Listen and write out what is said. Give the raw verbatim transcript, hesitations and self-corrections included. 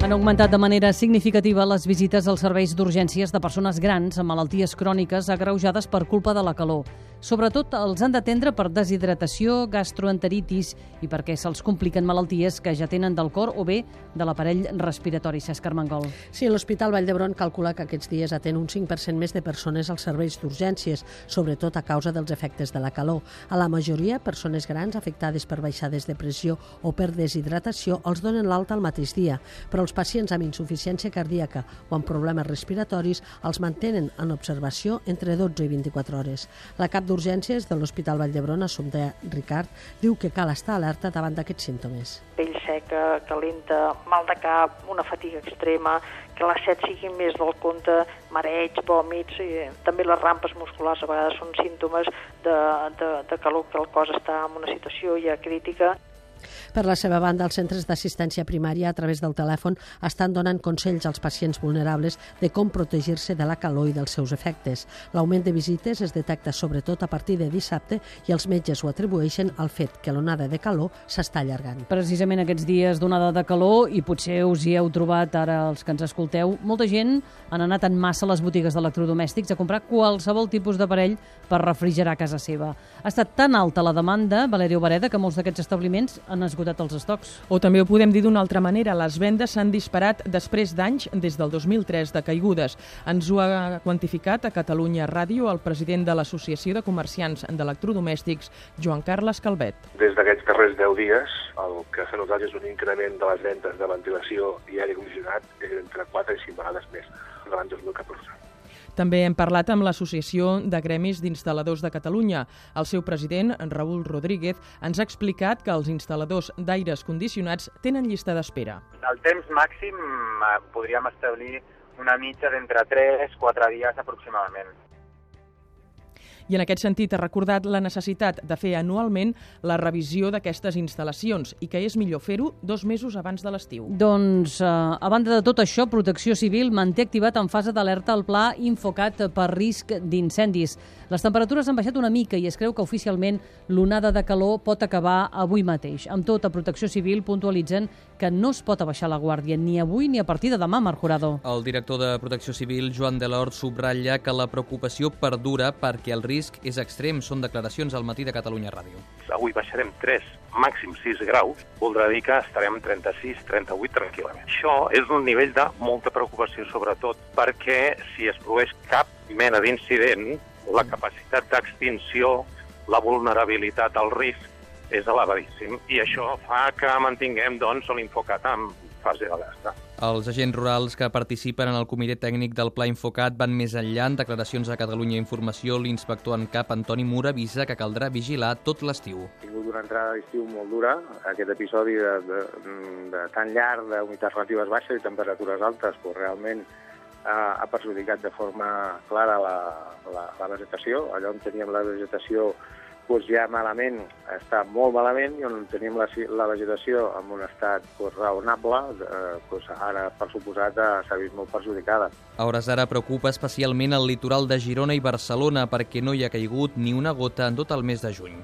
Han augmentat de manera significativa les visites als serveis d'urgències de persones grans amb malalties cròniques agreujades per culpa de la calor. Sobretot els han d'atendre per deshidratació, gastroenteritis i perquè se'ls compliquen malalties que ja tenen del cor o bé de l'aparell respiratori. Cesc Armengol. Sí, l'Hospital Vall d'Hebron calcula que aquests dies atén un cinc per cent més de persones als serveis d'urgències, sobretot a causa dels efectes de la calor. A la majoria, persones grans afectades per baixades de pressió o per deshidratació els donen l'alta al mateix dia, però els pacients amb insuficiència cardíaca o amb problemes respiratoris els mantenen en observació entre dotze i vint-i-quatre hores. La cap d'urgències de l'Hospital Vall d'Hebron, Assumpta Ricard, diu que cal estar alerta davant d'aquests símptomes. Pell seca, calenta, mal de cap, una fatiga extrema, que les set siguin més del compte, mareig, vòmits, i també les rampes musculars a vegades són símptomes de, de, de calor, que el cos està en una situació ja crítica. Per la seva banda, els centres d'assistència primària a través del telèfon estan donant consells als pacients vulnerables de com protegir-se de la calor i dels seus efectes. L'augment de visites es detecta sobretot a partir de dissabte i els metges ho atribueixen al fet que l'onada de calor s'està allargant. Precisament aquests dies d'onada de calor, i potser us hi heu trobat ara els que ens escolteu, molta gent han anat en massa a les botigues d'electrodomèstics a comprar qualsevol tipus d'aparell per refrigerar casa seva. Ha estat tan alta la demanda, Valerio Bareda, que molts d'aquests establiments han esgotat els estocs. O també ho podem dir d'una altra manera, les vendes s'han disparat després d'anys, des del dos mil tres, de caigudes. Ens ho ha quantificat a Catalunya Ràdio el president de l'Associació de Comerciants d'Electrodomèstics, Joan Carles Calvet. Des d'aquests darrers deu dies, el que s'ha notat és un increment de les vendes de ventilació i aire condicionat entre quatre i cinc vegades més que l'any dos mil catorze. També hem parlat amb l'Associació de Gremis d'Instal·ladors de Catalunya. El seu president, Raúl Rodríguez, ens ha explicat que els instal·ladors d'aires condicionats tenen llista d'espera. El temps màxim podríem establir una mitja d'entre tres i quatre dies aproximadament. I en aquest sentit ha recordat la necessitat de fer anualment la revisió d'aquestes instal·lacions i que és millor fer-ho dos mesos abans de l'estiu. Doncs, eh, a banda de tot això, Protecció Civil manté activat en fase d'alerta el pla Infocat per risc d'incendis. Les temperatures han baixat una mica i es creu que oficialment l'onada de calor pot acabar avui mateix. Amb tot, a Protecció Civil puntualitzen que no es pot abaixar la guàrdia ni avui ni a partir de demà, Marc Jurado. El director de Protecció Civil, Joan Delort, subratlla que la preocupació perdura perquè el risc és extrem. Són declaracions al matí de Catalunya Ràdio. Avui baixarem tres, màxim sis graus, voldrà dir que estarem trenta-sis trenta-vuit tranquil·lament. Això és un nivell de molta preocupació, sobretot perquè si es produeix cap mena d'incident, la capacitat d'extinció, la vulnerabilitat al risc és elevadíssim i això fa que mantinguem doncs, l'Infocat en fase d'alerta. Els agents rurals que participen en el comitè tècnic del Pla Infocat van més enllà. En declaracions a Catalunya Informació, l'inspector en cap Antoni Mura avisa que caldrà vigilar tot l'estiu. Ha tingut una entrada d'estiu molt dura, aquest episodi de, de, de tan llarg d'humitats relatives baixes i temperatures altes, doncs realment ha, ha perjudicat de forma clara la, la, la vegetació. Allà on teníem la vegetació doncs ja malament, està molt malament, i on tenim la, la vegetació en un estat doncs, raonable, eh, doncs ara, per suposat, s'ha vist molt perjudicada. A hores d'ara preocupa especialment el litoral de Girona i Barcelona perquè no hi ha caigut ni una gota en tot el mes de juny.